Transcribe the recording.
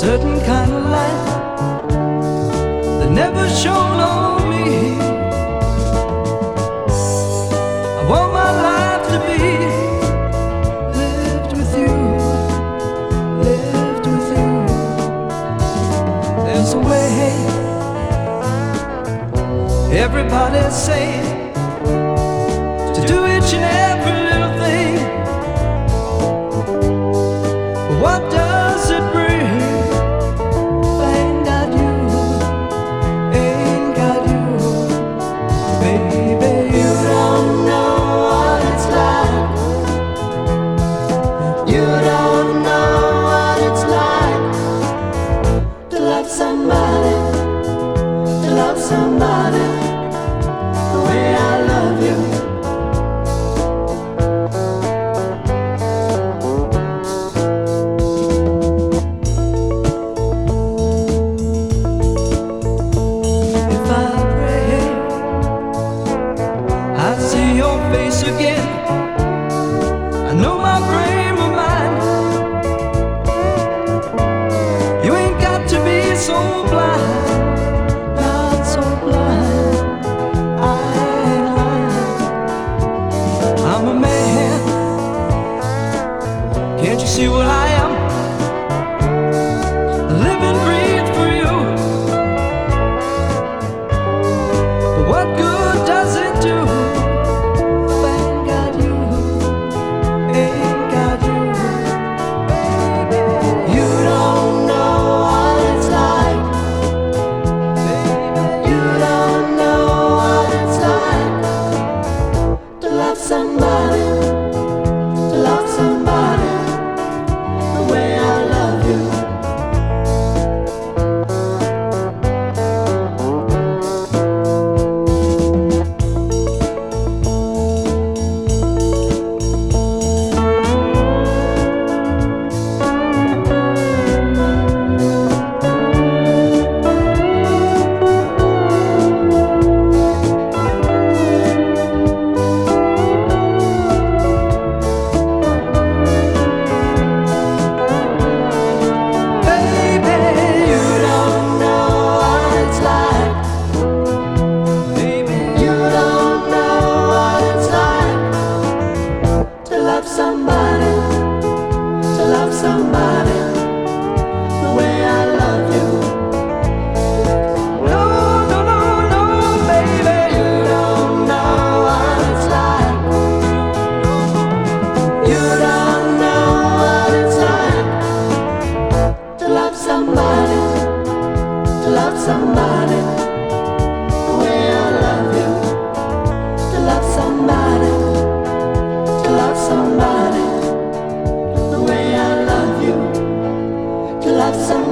certain kind of light that never shone on me. I want my life to be lived with you, lived with you. There's a way, everybody's saying, to do each and every little thing. But what does it bring? Ain't got you, ain't got you, baby. You don't know what it's like. You don't know what it's like to love somebody, to love somebody the way I love you. Again, I know my frame of mind. You ain't got to be so blind, not so blind. I ain't lying. I'm a man. Can't you see what I am? I live and breathe for you. But what good does it do? Somebody, to love somebody the way I love you. Somebody, to love somebody the way I love you. No, no, no, no, baby, you don't know what it's like. You don't know what it's like to love somebody, to love somebody the way I love you. To love somebody, to love somebody the way I love you. To love somebody.